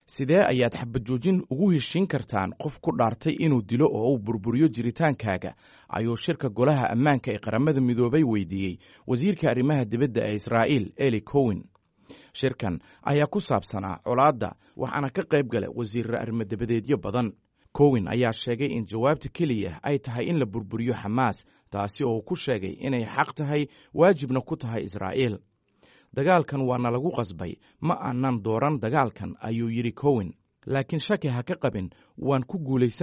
sidee ayaad xabajoojin ugu heshiin kartaan qof ku dhaartay inuu dilo oo uu burburiyo jiritaankaaga ayuu shirka golaha ammaanka ee qaramada midoobay weydiiyey wasiirka arrimaha dibadda ee Israa'iil Eli Cohen. Shirkan ayaa ku saabsanaa colaadda waxaana ka qayb galay wasiirra arrimo-dibadeedyo badan. Cohen ayaa sheegay in jawaabta keliya ay tahay in la burburiyo Xamaas, taasi oo uu ku sheegay inay xaq tahay waajibna ku tahay Israa'iil. dagaalkan waana lagu qasbay, ma aanan dooran dagaalkan, ayuu yidhi Cohen. laakiin shaki ha ka qabin, waan ku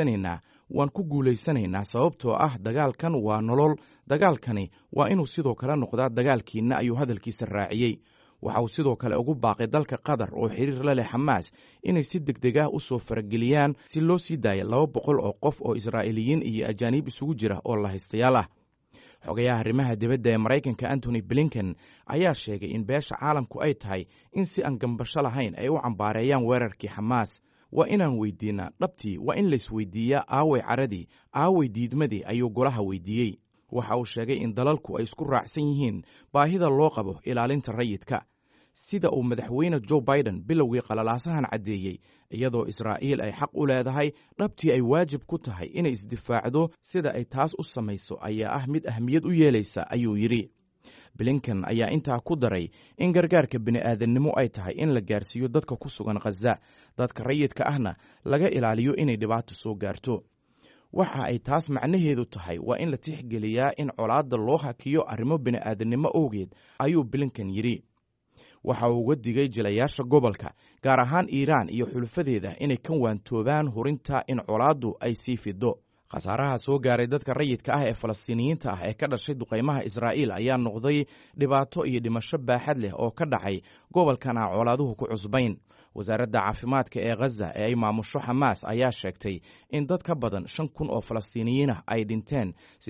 guulaysanaynaa sababtoo ah dagaalkan waa nolol, dagaalkani waa inuu sidoo kale noqdaa dagaalkiinna, ayuu hadalkiisa raaciyey. waxa uu sidoo kale ugu baaqay dalka Qatar oo xiriir la leh Xamaas inay si degdeg ah u soo farageliyaan si loo sii daayo 200 oo qof oo Israa'iiliyiin iyo ajaanib isugu jira oo la haystayaal ah. xogayaha arrimaha dibadda ee Maraykanka Anthony Blinken ayaa sheegay in beesha caalamku ay tahay in si aan gambasho lahayn ay u cambaareeyaan weerarkii Xamaas. waa inaan weydiinaa dhabtii, waa in laysweydiiyaa aaway caradii, aaway diidmadii, ayuu golaha weydiiyey. waxa uu sheegay in dalalku ay isku raacsan yihiin baahida loo qabo ilaalinta rayidka, sida uu madaxweyne Joe Biden bilowgii qalalaasahan caddeeyey, iyadoo Israa'iil ay xaq u leedahay dhabtii ay waajib ku tahay inay isdifaacdo. sida ay taas u samayso ayaa ah mid ahmiyad u yeelaysa, ayuu yidhi. Blinken ayaa intaa ku daray in gargaarka bini'aadannimo ay tahay in la gaarsiiyo dadka ku sugan Ghaza, dadka rayidka ahna laga ilaaliyo inay dhibaato soo gaarto. waxa ay taas macnaheedu tahay waa in la tixgeliyaa in colaadda loo hakiyo arrimo bini'aadannimo awgeed, ayuu Blinken yidhi. waxa uu uga digay jilayaasha gobolka, gaar ahaan Iiraan iyo xulufadeeda, inay ka waantoobaan hurinta in colaaddu ay sii fido. khasaaraha soo gaaray dadka rayidka ah ee Falastiiniyiinta ah ee ka dhashay duqaymaha Israa'iil ayaa noqday dhibaato iyo dhimasho baaxad leh oo ka dhacay gobolkan aan colaaduhu ku cusbayn. wasaaradda caafimaadka ee Ghaza ee ay maamusho Xamaas ayaa sheegtay in dad ka badan 5,000 oo Falastiiniyiin ah ay dhinteen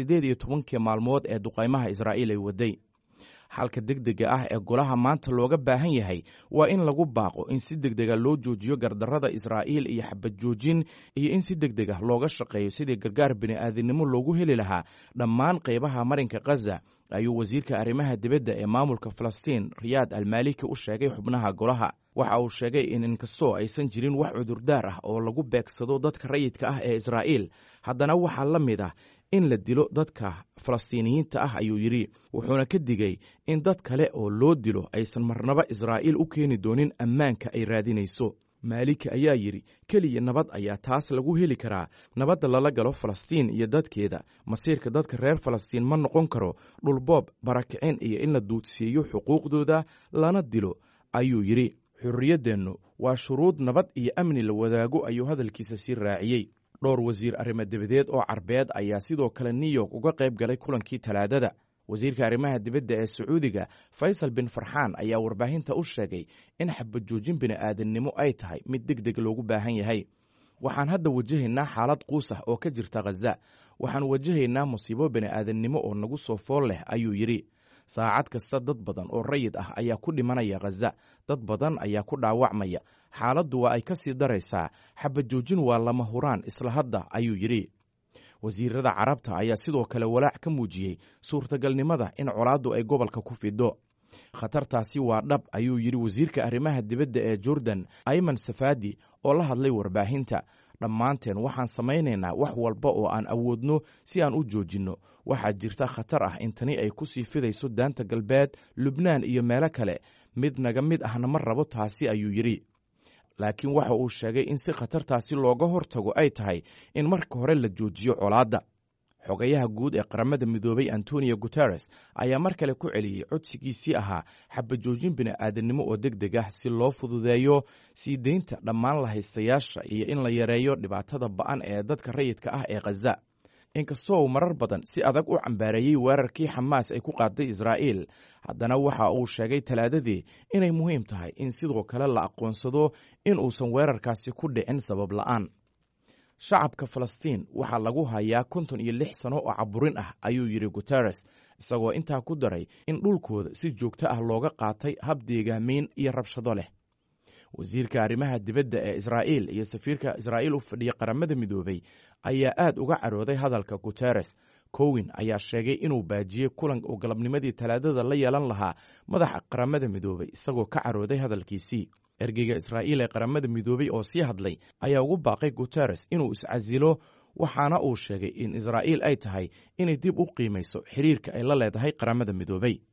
18 maalmood ee duqaymaha Israa'iil ay waday. xalka degdega ah ee golaha maanta looga baahan yahay waa in lagu baaqo in si degdega loo joojiyo gardarrada Israa'iil iyo xabad joojin, iyo in si degdeg ah looga shaqeeyo sidii gargaar bini'aadannimo loogu heli lahaa dhammaan qaybaha marinka Ghaza, ayuu wasiirka arrimaha dibadda ee maamulka Falastiin Riyaad Al-Maliki u sheegay xubnaha golaha. waxa uu sheegay in inkastoo aysan jirin wax cudurdaar ah oo lagu beegsado dadka rayidka ah ee Israa'iil, haddana waxaa la mid ah in la dilo dadka Falastiiniyiinta ah, ayuu yidhi. wuxuuna ka digay in dad kale oo loo dilo aysan marnaba Israa'iil u keeni doonin ammaanka ay raadinayso. Maliki ayaa yidhi keliya nabad ayaa taas lagu heli karaa, nabadda lala galo Falastiin iyo dadkeeda. masiirka dadka reer Falastiin ma noqon karo dhulboob, barakicin iyo in la duudsiiyo xuquuqdooda lana dilo, ayuu yidhi. xurriyaddeennu waa shuruud nabad iyo amni la wadaago, ayuu hadalkiisa sii raaciyey. dhowr wasiir arrimo dibadeed oo carbeed ayaa sidoo kale New York uga qayb galay kulankii Talaadada. wasiirka arrimaha dibadda ee Sacuudiga Faysal bin Farxaan ayaa warbaahinta u sheegay in xabad joojin bini'aadannimo ay tahay mid degdeg loogu baahan yahay. waxaan hadda wajahaynaa xaalad quus ah oo ka jirta Ghaza, waxaan wajahaynaa musiibo bini'aadannimo oo nagu soo fool leh, ayuu yidhi. saacad kasta dad badan oo rayid ah ayaa ku dhimanaya Ghaza, dad badan ayaa ku dhaawacmaya. xaaladdu waa ay ka sii daraysaa, xabad joojin waa lama huraan isla hadda, ayuu yidhi. wasiirada carabta ayaa sidoo kale walaac ka muujiyey suurtagalnimada in colaaddu ay gobolka ku fido. khatartaasi waa dhab, ayuu yidhi wasiirka arrimaha dibadda ee Jordan Ayman Safadi oo la hadlay warbaahinta. dhammaanteen waxaan samaynaynaa wax walba oo aan awoodno si aan u joojinno. waxaa jirta khatar ah in tani ay ku sii fidayso daanta galbeed, Lubnaan iyo meelo kale. mid naga mid ahna ma rabo taasi, ayuu yidhi. laakiin waxa uu sheegay in si khatartaasi looga hortago ay tahay in marka hore la joojiyo colaadda. xogayaha guud ee qaramada midoobay Antonio Guterres ayaa mar kale ku celiyey codsigiisii ahaa xabad joojin bini'aadannimo oo degdeg ah si loo fududeeyo sii deynta dhammaan la haystayaasha iyo in la yareeyo dhibaatada ba'an ee dadka rayidka ah ee Ghaza. inkastoo uu marar badan si adag u cambaareeyey weerarkii Xamaas ay ku qaaday Israa'iil, haddana waxa uu sheegay Talaadadii inay muhiim tahay in sidoo kale la aqoonsado in uusan weerarkaasi ku dhicin sabab la'aan. shacabka Falastiin waxaa lagu hayaa 56 sano oo caburin ah, ayuu yidhi Guterres, isagoo intaa ku daray in dhulkooda si joogto ah looga qaatay hab deegaamayn iyo rabshado leh. wasiirka arrimaha dibadda ee Israa'iil iyo safiirka Israa'iil u fadhiya qaramada midoobay ayaa aad uga carooday hadalka Guterres. Cohen ayaa sheegay inuu baajiyey kulan oo galabnimadii Talaadada la yeelan lahaa madaxa qaramada midoobay, isagoo ka carooday hadalkiisii. ergeyga israa'iil ee qaramada midoobey oo sii hadlay ayaa ugu baaqay guteres inuu iscasilo, waxaana uu sheegay in israa'iil ay tahay inay dib u qiimayso xiriirka ay la leedahay qaramada midoobey.